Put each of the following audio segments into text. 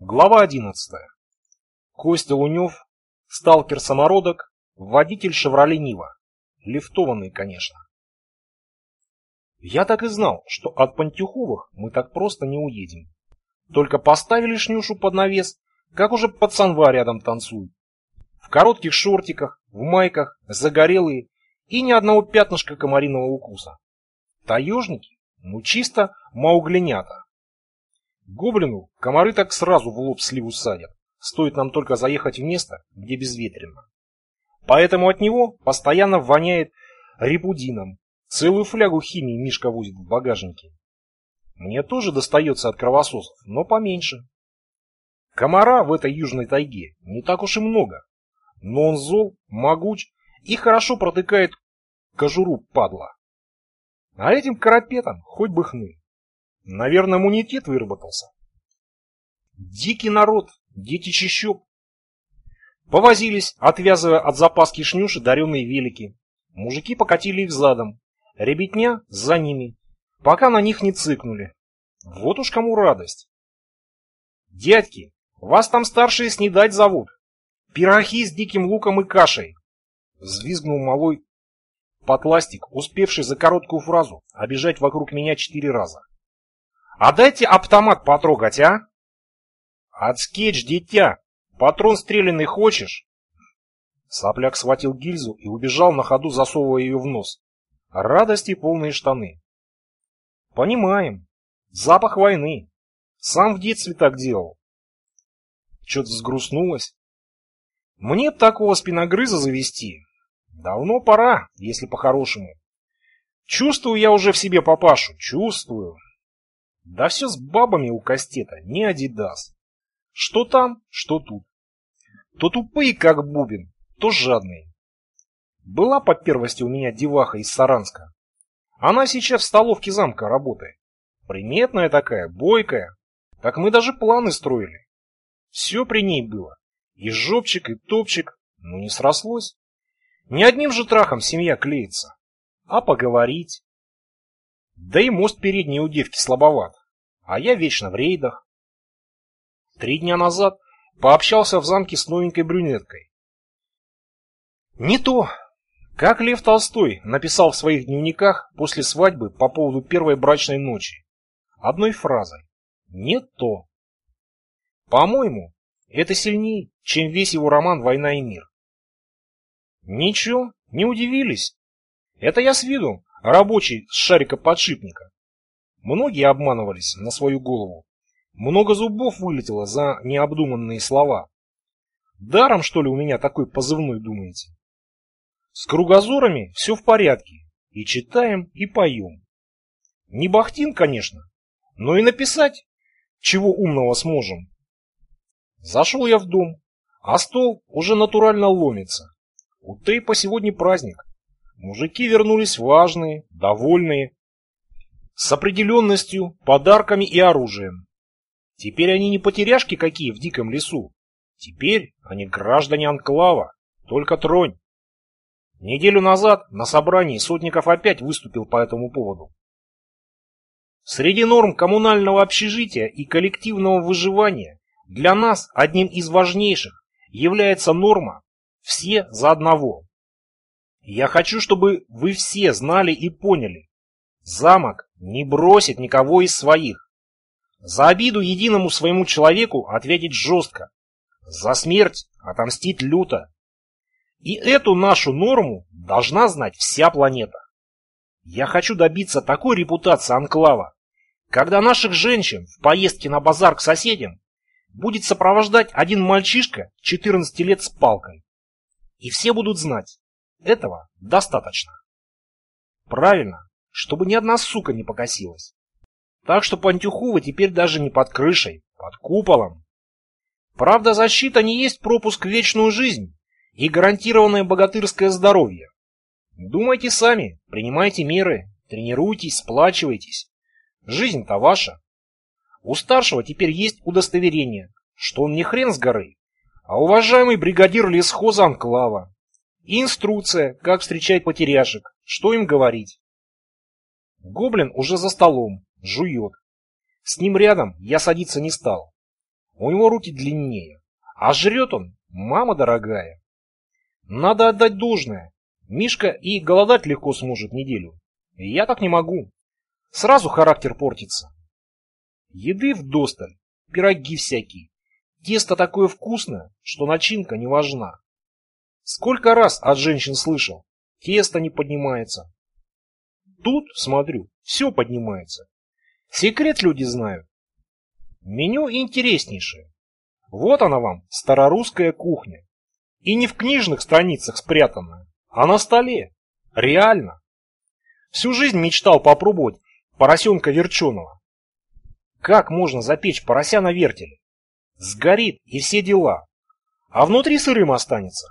Глава 11. Костя Лунев, сталкер-самородок, водитель «Шевроле Нива». Лифтованный, конечно. Я так и знал, что от Пантюховых мы так просто не уедем. Только поставили Шнюшу под навес, как уже пацанва рядом танцуют. В коротких шортиках, в майках, загорелые и ни одного пятнышка комариного укуса. Таежники? Ну чисто мауглинята. Гоблину комары так сразу в лоб сливу садят, стоит нам только заехать в место, где безветренно. Поэтому от него постоянно воняет репудином. Целую флягу химии Мишка возит в багажнике. Мне тоже достается от кровососов, но поменьше. Комара в этой южной тайге не так уж и много, но он зол, могуч и хорошо протыкает кожуру, падла. А этим карапетам хоть бы хны. Наверное, иммунитет выработался. Дикий народ, дети чащоб. Повозились, отвязывая от запаски Шнюши дареные велики. Мужики покатили их задом, ребятня за ними, пока на них не цыкнули. Вот уж кому радость. Дядьки, вас там старшие снедать зовут. Пироги с диким луком и кашей. Взвизгнул малой потластик, успевший за короткую фразу обежать вокруг меня 4 раза. А дайте автомат потрогать, а? Отскечь, дитя! Патрон стрелянный хочешь? Сопляк схватил гильзу и убежал на ходу, засовывая ее в нос. Радости полные штаны. Понимаем. Запах войны. Сам в детстве так делал. Чё-то взгрустнулось. Мне б такого спиногрыза завести. Давно пора, если по-хорошему. Чувствую я уже в себе папашу, чувствую. Да все с бабами у Кастета, не адидас. Что там, что тут. То тупые, как бубен, то жадные. Была по первости у меня деваха из Саранска. Она сейчас в столовке замка работает. Приметная такая, бойкая. Так мы даже планы строили. Все при ней было. И жопчик, и топчик, но не срослось. Не одним же трахом семья клеится. А поговорить... Да и мост передний у девки слабоват, а я вечно в рейдах. 3 дня назад пообщался в замке с новенькой брюнеткой. Не то, как Лев Толстой написал в своих дневниках после свадьбы по поводу первой брачной ночи. Одной фразой. Не то. По-моему, это сильнее, чем весь его роман «Война и мир». Ничего, не удивились. Это я с виду рабочий с шарика-подшипника. Многие обманывались на свою голову. Много зубов вылетело за необдуманные слова. Даром, что ли, у меня такой позывной, думаете? С кругозорами все в порядке. И читаем, и поем. Не бахтин, конечно, но и написать, чего умного сможем. Зашел я в дом, а стол уже натурально ломится. У Тейпа сегодня праздник. Мужики вернулись важные, довольные, с определенностью, подарками и оружием. Теперь они не потеряшки какие в диком лесу. Теперь они граждане анклава, только тронь. Неделю назад на собрании Сотников опять выступил по этому поводу. Среди норм коммунального общежития и коллективного выживания для нас одним из важнейших является норма «все за одного». Я хочу, чтобы вы все знали и поняли. Замок не бросит никого из своих. За обиду единому своему человеку ответить жестко. За смерть отомстить люто. И эту нашу норму должна знать вся планета. Я хочу добиться такой репутации анклава, когда наших женщин в поездке на базар к соседям будет сопровождать один мальчишка 14 лет с палкой. И все будут знать. Этого достаточно. Правильно, чтобы ни одна сука не покосилась. Так что Пантюховы теперь даже не под крышей, под куполом. Правда, защита не есть пропуск в вечную жизнь и гарантированное богатырское здоровье. Думайте сами, принимайте меры, тренируйтесь, сплачивайтесь. Жизнь-то ваша. У старшего теперь есть удостоверение, что он не хрен с горы, а уважаемый бригадир лесхоза анклава. И инструкция, как встречать потеряшек, что им говорить. Гоблин уже за столом, жует. С ним рядом я садиться не стал. У него руки длиннее. А жрет он, мама дорогая. Надо отдать должное. Мишка и голодать легко сможет неделю. Я так не могу. Сразу характер портится. Еды вдосталь, пироги всякие. Тесто такое вкусное, что начинка не важна. Сколько раз от женщин слышал, тесто не поднимается. Тут, смотрю, все поднимается. Секрет люди знают. Меню интереснейшее. Вот она вам, старорусская кухня. И не в книжных страницах спрятанная, а на столе. Реально. Всю жизнь мечтал попробовать поросенка верченого. Как можно запечь порося на вертеле? Сгорит и все дела. А внутри сырым останется.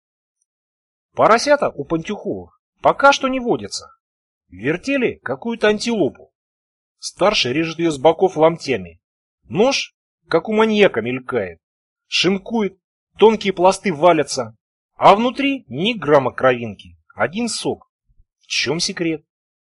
Поросята у Пантюховых пока что не водятся. Вертели какую-то антилопу. Старший режет ее с боков ломтями. Нож, как у маньяка, мелькает. Шинкует, тонкие пласты валятся. А внутри ни грамма кровинки, один сок. В чем секрет?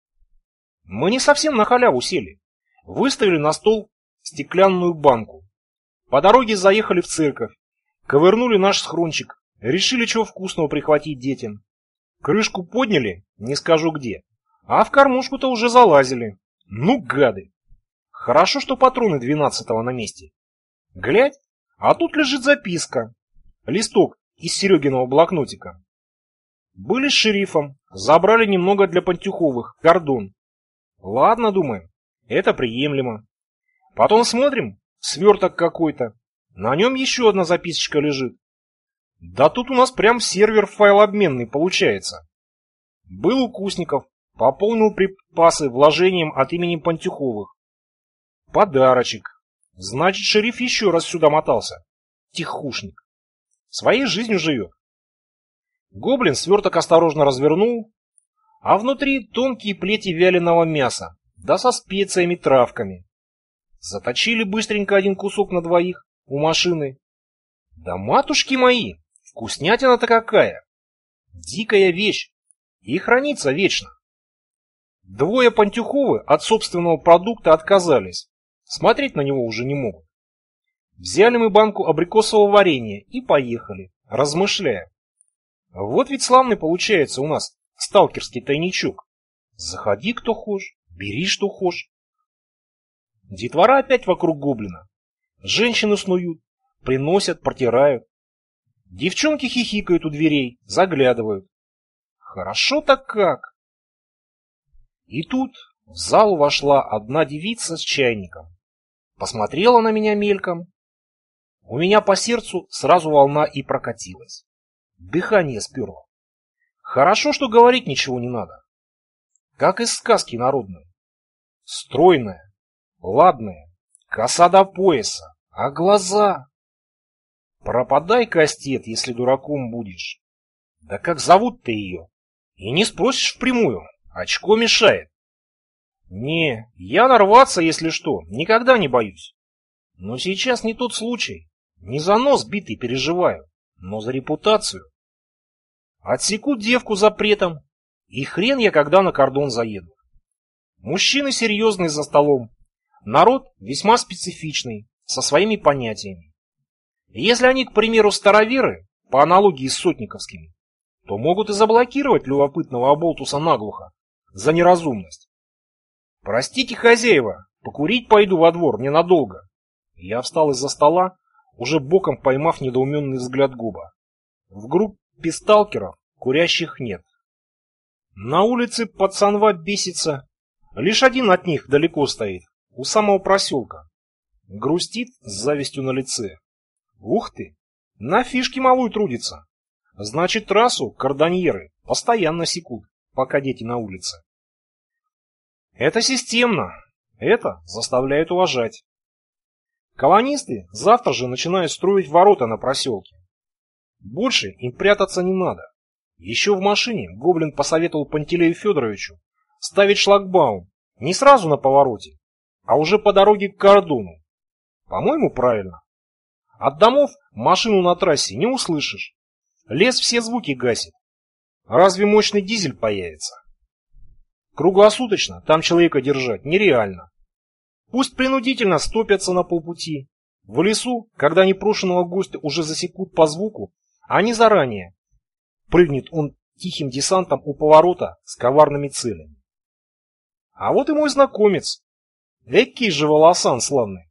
Мы не совсем на халяву сели. Выставили на стол стеклянную банку. По дороге заехали в церковь. Ковырнули наш схрончик. Решили, чего вкусного прихватить детям. Крышку подняли, не скажу где. А в кормушку-то уже залазили. Ну, гады. Хорошо, что патроны 12-го на месте. Глядь, а тут лежит записка. Листок из Серегиного блокнотика. Были с шерифом, забрали немного для Пантюховых, кордон. Ладно, думаем, это приемлемо. Потом смотрим, сверток какой-то. На нем еще одна записочка лежит. Да тут у нас прям сервер файлообменный получается. Был у Кусников, пополнил припасы вложением от имени Пантюховых. Подарочек. Значит, шериф еще раз сюда мотался. Тихушник. Своей жизнью живет. Гоблин сверток осторожно развернул, а внутри тонкие плети вяленого мяса, да со специями, травками. Заточили быстренько один кусок на двоих у машины. Да матушки мои, вкуснятина-то какая! Дикая вещь, и хранится вечно. Двое Пантюховы от собственного продукта отказались, смотреть на него уже не могут. Взяли мы банку абрикосового варенья и поехали, размышляя. Вот ведь славный получается у нас сталкерский тайничок. Заходи, кто хочешь, бери, что хочешь. Детвора опять вокруг гоблина. Женщины снуют, приносят, протирают. Девчонки хихикают у дверей, заглядывают. Хорошо-то как. И тут в зал вошла одна девица с чайником. Посмотрела на меня мельком. У меня по сердцу сразу волна и прокатилась. Дыхание сперло. Хорошо, что говорить ничего не надо. Как из сказки народной. Стройная, ладная, коса до пояса, а глаза... Пропадай, кастет, если дураком будешь. Да как зовут-то ее? И не спросишь впрямую, очко мешает. Не, я нарваться, если что, никогда не боюсь. Но сейчас не тот случай. Не за нос битый переживаю, но за репутацию. Отсекут девку запретом, и хрен я когда на кордон заеду. Мужчины серьезные за столом, народ весьма специфичный, со своими понятиями. Если они, к примеру, староверы, по аналогии с сотниковскими, то могут и заблокировать любопытного оболтуса наглухо за неразумность. Простите, хозяева, покурить пойду во двор ненадолго. Я встал из-за стола, уже боком поймав недоуменный взгляд Губа. В группе сталкеров курящих нет. На улице пацанва бесится. Лишь один от них далеко стоит, у самого проселка. Грустит с завистью на лице. Ух ты, на фишке малую трудится. Значит, трассу кордоньеры постоянно секут, пока дети на улице. Это системно, это заставляет уважать. Колонисты завтра же начинают строить ворота на проселке. Больше им прятаться не надо. Еще в машине гоблин посоветовал Пантелею Федоровичу ставить шлагбаум не сразу на повороте, а уже по дороге к кордону. По-моему, правильно. От домов машину на трассе не услышишь. Лес все звуки гасит. Разве мощный дизель появится? Круглосуточно там человека держать нереально. Пусть принудительно стопятся на полпути, В лесу, когда непрошенного гостя уже засекут по звуку, они заранее. Прыгнет он тихим десантом у поворота с коварными целями. А вот и мой знакомец. Экий же волосан славный.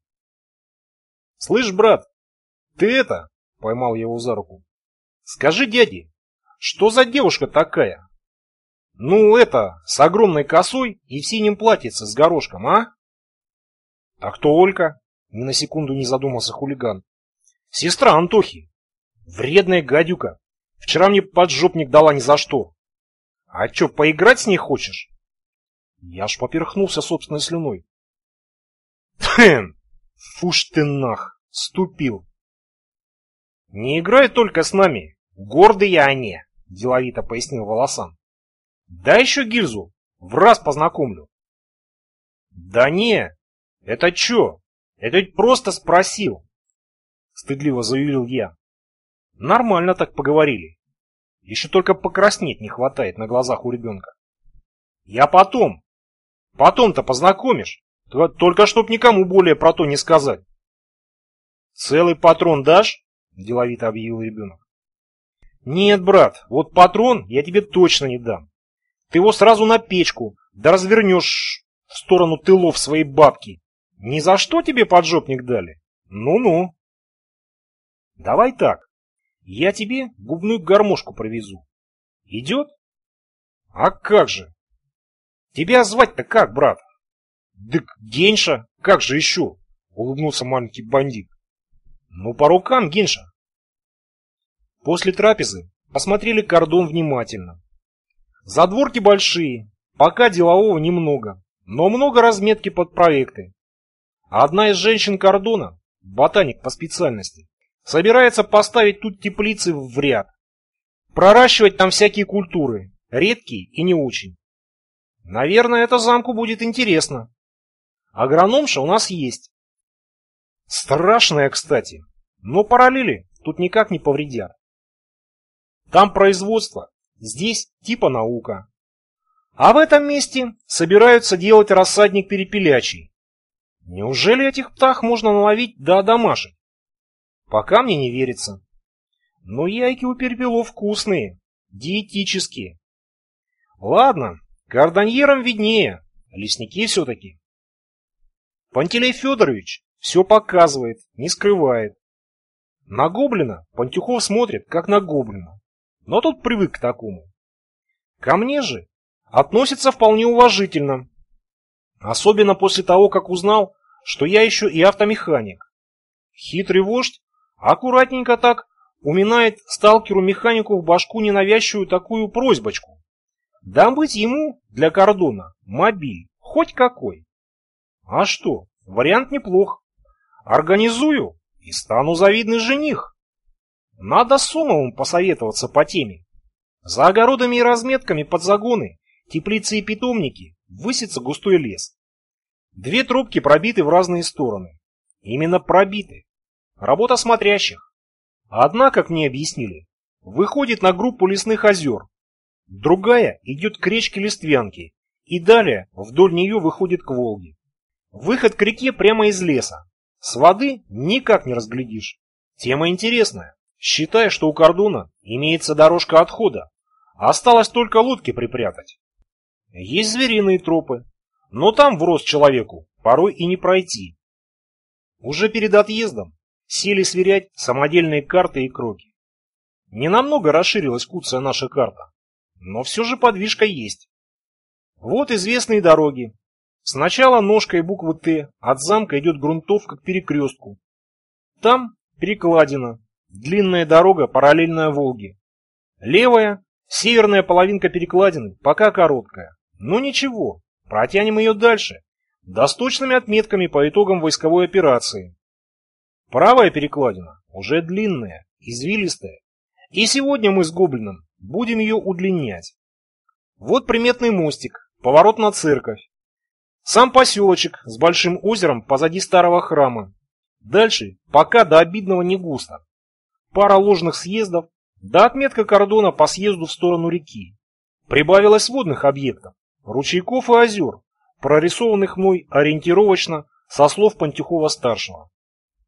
Слышь, брат, ты это, поймал я его за руку. Скажи дяде, что за девушка такая? Ну это, с огромной косой и в синем платьице с горошком, а? А кто Олька? Ни на секунду не задумался хулиган. Сестра Антохи. Вредная гадюка. Вчера мне поджопник дала ни за что. А чё, поиграть с ней хочешь? Я аж поперхнулся собственной слюной. Тхм, фуш ты нах, ступил. Не играй только с нами, гордые они, деловито пояснил волосан. Дай еще гильзу, в раз познакомлю. Да не, это чё? Это ведь просто спросил, стыдливо заявил я. Нормально так поговорили. Еще только покраснеть не хватает на глазах у ребенка. Я потом. Потом-то познакомишь. Только чтоб никому более про то не сказать. Целый патрон дашь? Деловито объявил ребенок. Нет, брат, вот патрон я тебе точно не дам. Ты его сразу на печку, да развернешь в сторону тылов своей бабки. Ни за что тебе поджопник дали? Ну-ну. Давай так. Я тебе губную гармошку провезу. Идет? А как же? Тебя звать-то как, брат? Дык, Генша, как же еще? Улыбнулся маленький бандит. Ну, по рукам, Генша. После трапезы посмотрели кордон внимательно. Задворки большие, пока делового немного, но много разметки под проекты. Одна из женщин кордона, ботаник по специальности, собирается поставить тут теплицы в ряд. Проращивать там всякие культуры, редкие и не очень. Наверное, это замку будет интересно. Агрономша у нас есть. Страшная, кстати, но параллели тут никак не повредят. Там производство, здесь типа наука. А в этом месте собираются делать рассадник перепелячий. Неужели этих птах можно наловить да одомашить? Пока мне не верится. Но яйки у перепелов вкусные, диетические. Ладно, кордоньерам виднее, лесники все-таки. Пантелей Федорович все показывает, не скрывает. На гоблина Пантюхов смотрит, как на гоблина. Но тот привык к такому. Ко мне же относится вполне уважительно. Особенно после того, как узнал, что я еще и автомеханик. Хитрый вождь аккуратненько так уминает сталкеру-механику в башку ненавязчивую такую просьбочку. Добыть ему для кордона мобиль, хоть какой. А что, вариант неплох. Организую и стану завидный жених. Надо с Сомовым посоветоваться по теме. За огородами и разметками под загоны, теплицы и питомники высится густой лес. 2 трубки пробиты в разные стороны. Именно пробиты. Работа смотрящих. Одна, как мне объяснили, выходит на группу лесных озер. Другая идет к речке Листвянки. И далее вдоль нее выходит к Волге. Выход к реке прямо из леса. С воды никак не разглядишь. Тема интересная. Считай, что у кордона имеется дорожка отхода. Осталось только лодки припрятать. Есть звериные тропы, но там врозь человеку порой и не пройти. Уже перед отъездом сели сверять самодельные карты и кроки. Ненамного расширилась куцая наша карта, но все же подвижка есть. Вот известные дороги. Сначала ножкой буквы «Т» от замка идет грунтовка к перекрестку. Там перекладина, длинная дорога, параллельная Волге. Левая, северная половинка перекладины, пока короткая. Но ничего, протянем ее дальше, да с точными отметками по итогам войсковой операции. Правая перекладина уже длинная, извилистая. И сегодня мы с Гоблином будем ее удлинять. Вот приметный мостик, поворот на церковь. Сам поселочек с большим озером позади старого храма. Дальше пока до обидного не густо. Пара ложных съездов, да отметка кордона по съезду в сторону реки. Прибавилось водных объектов, ручейков и озер, прорисованных мной ориентировочно со слов Пантюхова-старшего.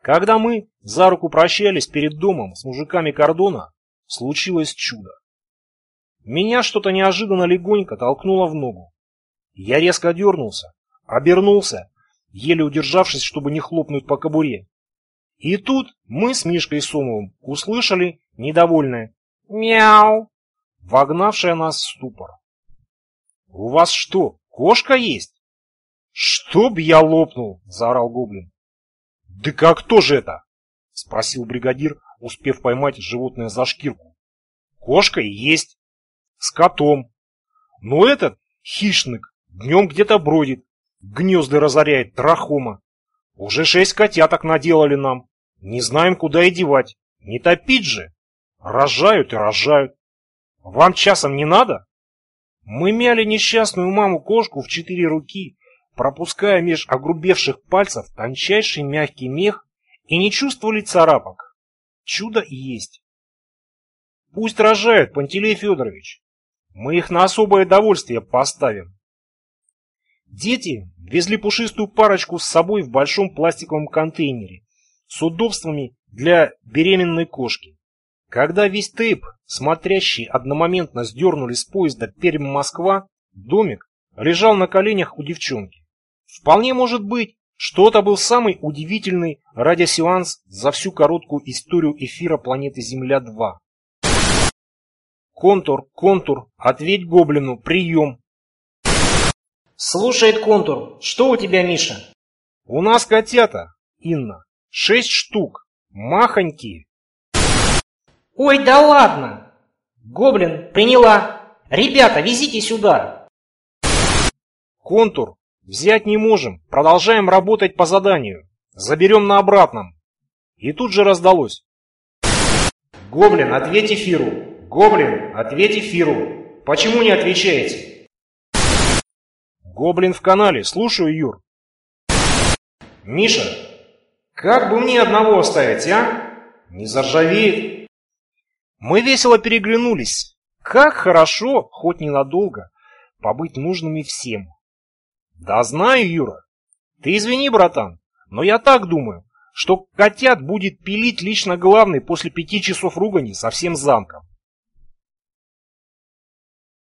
Когда мы за руку прощались перед домом с мужиками кордона, случилось чудо. Меня что-то неожиданно легонько толкнуло в ногу. Я резко дернулся, обернулся, еле удержавшись, чтобы не хлопнуть по кобуре. И тут мы с Мишкой Сомовым услышали недовольное «мяу», вогнавшее нас в ступор. «У вас что, кошка есть?» «Чтоб я лопнул!» — заорал гоблин. «Да как кто же это?» — спросил бригадир, успев поймать животное за шкирку. «Кошка и есть. С котом. Но этот хищник днем где-то бродит, гнезда разоряет, трахома. Уже 6 котяток наделали нам. Не знаем, куда и девать. Не топить же. Рожают и рожают. Вам часом не надо?» Мы мяли несчастную маму-кошку в 4 руки, пропуская меж огрубевших пальцев тончайший мягкий мех, и не чувствовали царапок. Чудо и есть. Пусть рожают, Пантелей Федорович. Мы их на особое довольствие поставим. Дети везли пушистую парочку с собой в большом пластиковом контейнере с удобствами для беременной кошки. Когда весь тейп, смотрящий, одномоментно сдернули с поезда Пермь-Москва, домик лежал на коленях у девчонки. Вполне может быть, что это был самый удивительный радиосеанс за всю короткую историю эфира планеты Земля-2. «Контур, контур, ответь гоблину, прием!» «Слушает контур. Что у тебя, Миша?» «У нас котята, Инна, 6 штук, махонькие». «Ой, да ладно! Гоблин, приняла. Ребята, везите сюда!» «Контур, взять не можем, продолжаем работать по заданию. Заберем на обратном». И тут же раздалось. «Гоблин, ответь эфиру! Гоблин, ответь эфиру! Почему не отвечаете?» «Гоблин в канале, слушаю, Юр». «Миша, как бы мне одного оставить, а? Не заржавеет». Мы весело переглянулись. Как хорошо, хоть ненадолго, побыть нужными всем. «Да знаю, Юра. Ты извини, братан, но я так думаю, что котят будет пилить лично главный после 5 часов ругани со всем замком.